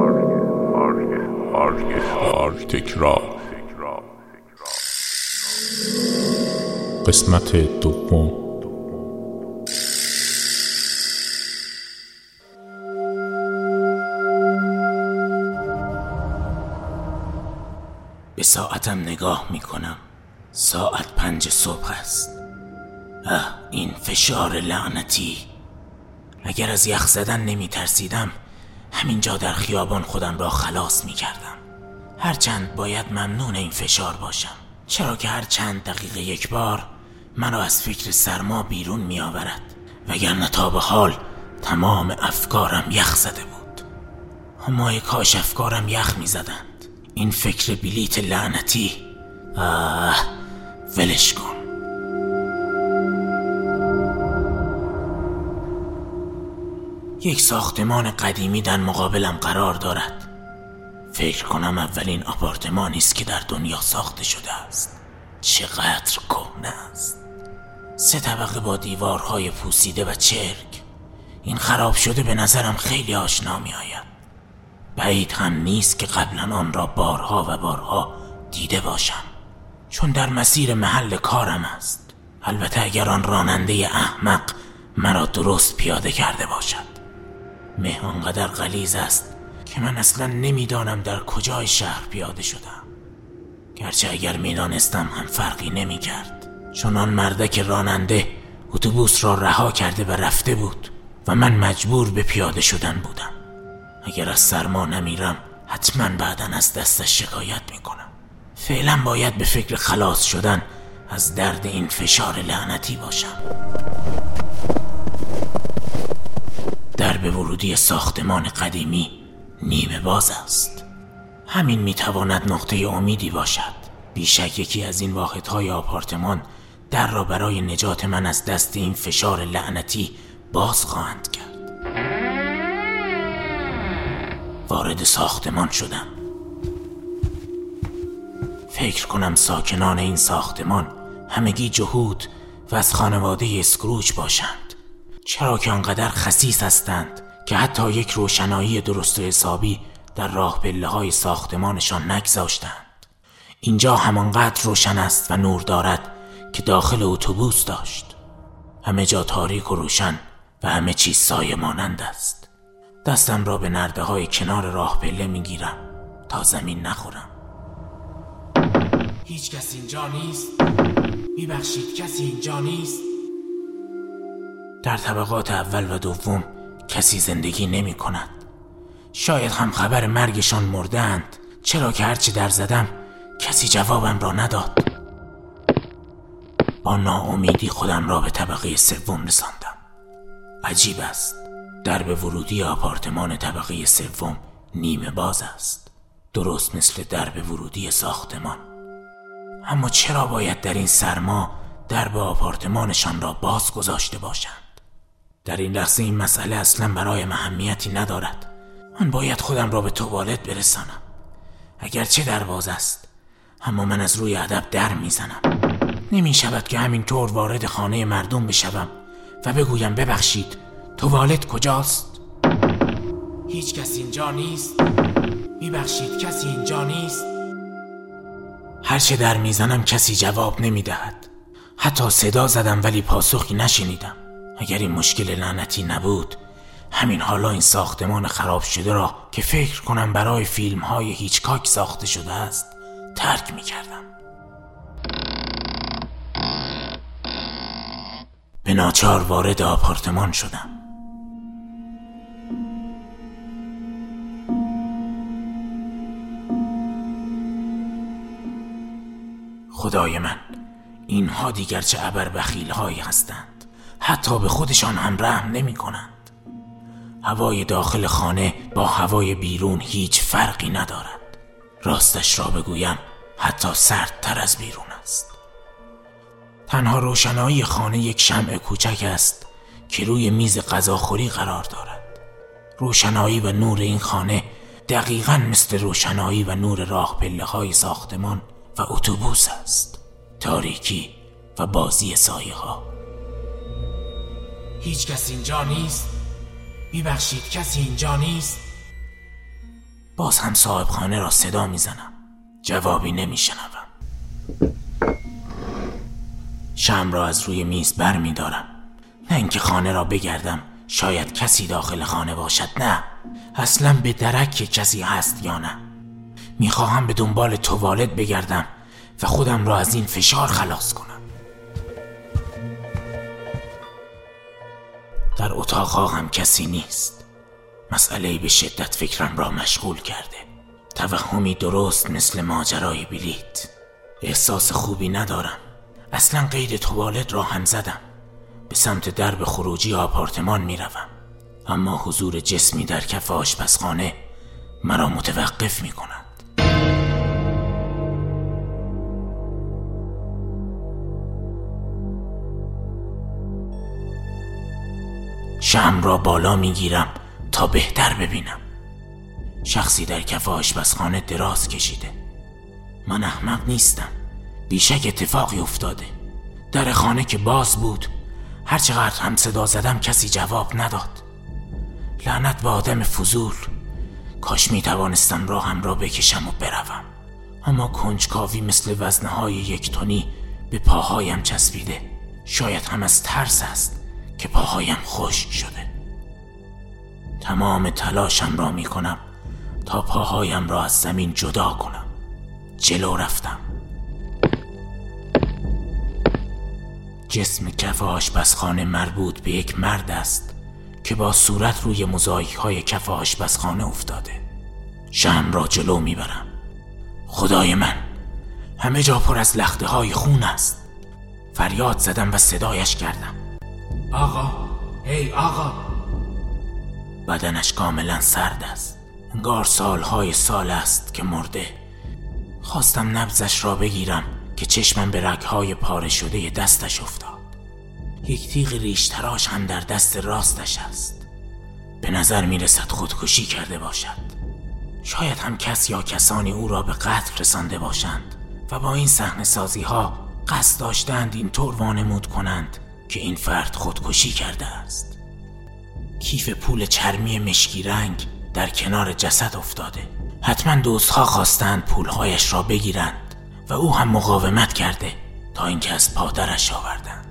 تکرار. قسمت دوم. به ساعتم نگاه میکنم. ساعت 5 صبح است. این فشار لعنتی. اگر از یخ زدن نمی ترسیدم همینجا در خیابان خودم را خلاص می کردم. هرچند باید ممنون این فشار باشم، چرا که هر چند دقیقه یک بار مرا از فکر سرما بیرون می آورد، وگرنه تا به حال تمام افکارم یخ زده بود. اما ای کاش افکارم یخ می زدند. این فکر بلیت لعنتی. ولش کن. یک ساختمان قدیمی در مقابلم قرار دارد. فکر کنم اولین آپارتمانی است که در دنیا ساخته شده است. چقدر کهنه است. 3 طبقه با دیوارهای پوسیده و چرک. این خراب شده به نظرم خیلی آشنا می آید. بعید هم نیست که قبلا آن را بارها و بارها دیده باشم، چون در مسیر محل کارم است. البته اگر آن راننده احمق مرا درست پیاده کرده باشد. مه آنقدر غلیظ است که من اصلا نمیدانم در کجای شهر پیاده شدم. گرچه اگر میدانستم هم فرقی نمی کرد، چون آن مردک راننده اتوبوس را رها کرده و رفته بود و من مجبور به پیاده شدن بودم. اگر از سرما نمیرم حتما بعداً از دستش شکایت میکنم. فعلا باید به فکر خلاص شدن از درد این فشار لعنتی باشم. درب ورودی ساختمان قدیمی نیمه باز است. همین میتواند نقطه امیدی باشد. بیشک یکی از این واحدهای آپارتمان در را برای نجات من از دست این فشار لعنتی باز خواهند کرد. وارد ساختمان شدم. فکر کنم ساکنان این ساختمان همگی جهود و از خانواده اسکروج باشند، چرا که آنقدر خسیس هستند که حتی یک روشنایی درست و حسابی در راه پله‌های ساختمانشان نگذاشتند. اینجا همانقدر روشن است و نور دارد که داخل اتوبوس داشت. همه جا تاریک و روشن و همه چیز سایه مانند است. دستم را به نرده‌های کنار راه پله میگیرم تا زمین نخورم. هیچ کس اینجا نیست؟ میبخشید کسی اینجا نیست؟ در طبقات اول و دوم کسی زندگی نمی کند. شاید هم خبر مرگشان مردند، چرا که هرچی در زدم کسی جوابم را نداد. با ناامیدی خودم را به طبقه 3 رساندم. عجیب است، درب ورودی آپارتمان طبقه 3 نیمه باز است، درست مثل درب ورودی ساختمان. اما چرا باید در این سرما درب آپارتمانشان را باز گذاشته باشند؟ در این لحظه این مسئله اصلا برایم اهمیتی ندارد. من باید خودم را به توالت برسانم. اگرچه در باز است، اما من از روی ادب در میزنم. نمی شود که همینطور وارد خانه مردم بشوم و بگویم ببخشید توالت کجاست؟ هیچ کس اینجا نیست؟ میبخشید کسی اینجا نیست؟ هرچه در میزنم کسی جواب نمیدهد. حتی صدا زدم ولی پاسخی نشنیدم. اگر این مشکل لعنتی نبود، همین حالا این ساختمان خراب شده را که فکر کنم برای فیلم‌های هیچکاک ساخته شده است ترک میکردم. به ناچار وارد آپارتمان شدم. خدای من، اینها دیگر چه ابربخیل‌هایی هستند. حتی به خودشان هم رحم نمی کنند. هوای داخل خانه با هوای بیرون هیچ فرقی ندارد. راستش را بگویم حتی سردتر از بیرون است. تنها روشنایی خانه یک شمع کوچک است که روی میز غذاخوری قرار دارد. روشنایی و نور این خانه دقیقاً مثل روشنایی و نور راه پله‌های ساختمان و اتوبوس است. تاریکی و بازی سایه ها. هیچ کس اینجا نیست؟ میبخشید کسی اینجا نیست؟ باز هم صاحب خانه را صدا میزنم. جوابی نمیشنوم. شمع را از روی میز بر میدارم. نه اینکه خانه را بگردم شاید کسی داخل خانه باشد، نه، اصلا به درک که کسی هست یا نه. میخواهم به دنبال توالت بگردم و خودم را از این فشار خلاص کنم. در اتاقها هم کسی نیست. مسئله‌ای به شدت فکرم را مشغول کرده. توهمی درست مثل ماجرای بلیت. احساس خوبی ندارم. اصلا قید توالت را هم زدم. به سمت درب خروجی آپارتمان می روم. اما حضور جسمی در کف آشپزخانه مرا متوقف می کند. شمع را بالا می گیرم تا بهتر ببینم. شخصی در کف آشپزخانه دراز کشیده. من احمق نیستم. بیشک اتفاقی افتاده. در خانه که باز بود، هرچقدر هم صدا زدم کسی جواب نداد. لعنت به آدم فضول. کاش می توانستم راهم را بکشم و بروم. اما کنجکاوی مثل وزنه‌های 1 تنی به پاهایم چسبیده. شاید هم از ترس است که پاهایم خشک شده. تمام تلاشم را می کنم تا پاهایم را از زمین جدا کنم. جلو رفتم. جسم کف آشپزخانه مربوط به یک مرد است که با صورت روی موزاییک‌های کف آشپزخانه افتاده. شمع را جلو میبرم. خدای من، همه جا پر از لخته‌های خون است. فریاد زدم و صدایش کردم. آقا، ای آقا. بدنش کاملا سرد است. انگار سالهای سال است که مرده. خواستم نبضش را بگیرم که چشمم به رگ‌های پاره شده دستش افتاد. یک تیغ ریش تراش هم در دست راستش است. به نظر میرسد خودکشی کرده باشد. شاید هم کس یا کسانی او را به قتل رسانده باشند و با این صحنه‌سازی‌ها قصد داشتند اینطور وانمود کنند که این فرد خودکشی کرده است. کیف پول چرمی مشکی رنگ در کنار جسد افتاده. حتما دوستها خواستند پولهایش را بگیرند و او هم مقاومت کرده تا اینکه از پادرش آوردند.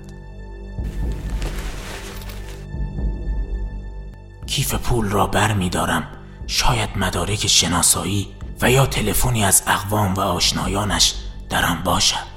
کیف پول را بر می دارم. شاید مدارک شناسایی و یا تلفنی از اقوام و آشنایانش در آن باشد.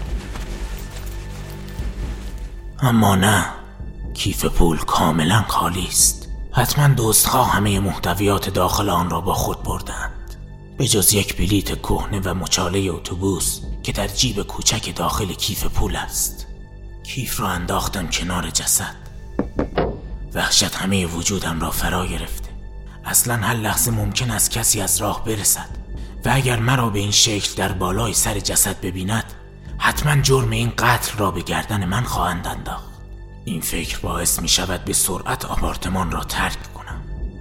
اما نه، کیف پول کاملا خالی است. حتما دوستها همه محتویات داخل آن را با خود بردند، به جز یک بلیت کهنه و مچاله اتوبوس که در جیب کوچک داخل کیف پول است. کیف را انداختم کنار جسد. وحشت همه وجودم را فرا گرفته. اصلا هر لحظه ممکن است کسی از راه برسد و اگر مرا به این شکل در بالای سر جسد ببیند، حتما جرم این قتل را به گردن من خواهند انداخت. این فکر باعث می شود به سرعت آپارتمان را ترک کنم.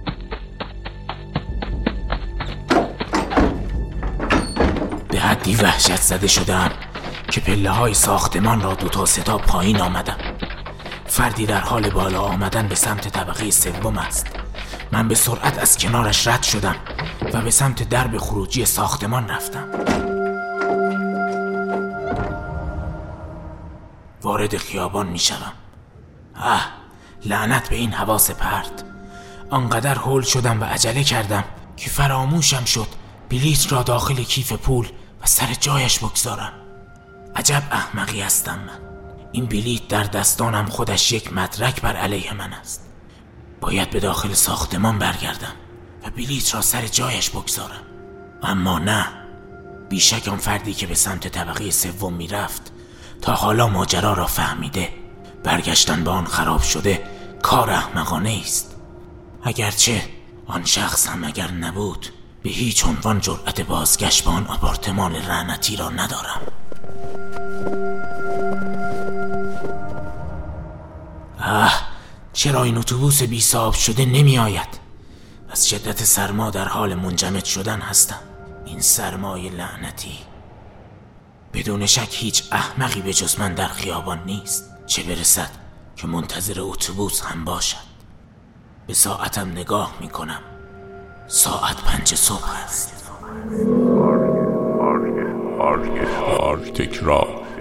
به حدی وحشت زده شدم که پله های ساختمان را 2 تا 3 تا پایین آمدم. فردی در حال بالا آمدن به سمت طبقه 3 است. من به سرعت از کنارش رد شدم و به سمت درب خروجی ساختمان رفتم. وارد خیابان می شدم. لعنت به این حواس پرت. آنقدر هول شدم و عجله کردم که فراموشم شد بلیت را داخل کیف پول و سر جایش بگذارم. عجب احمقی هستم من. این بلیت در دستانم خودش یک مدرک بر علیه من است. باید به داخل ساختمان برگردم و بلیت را سر جایش بگذارم. اما نه، بیشک آن فردی که به سمت طبقه 3 می رفت تا حالا ماجرا را فهمیده. برگشتن به آن خراب شده کار احمقانه است. اگرچه آن شخص هم اگر نبود، به هیچ عنوان جرأت بازگشت به آن آپارتمان لعنتی را ندارم. چرا این اتوبوس بی صاحب شده نمی آید؟ از شدت سرما در حال منجمد شدن هستم. این سرمای لعنتی. بدون شک هیچ احمقی به جز من در خیابان نیست، چه برسد که منتظر اتوبوس هم باشد. به ساعتم نگاه می کنم. ساعت 5 صبح است. تکرار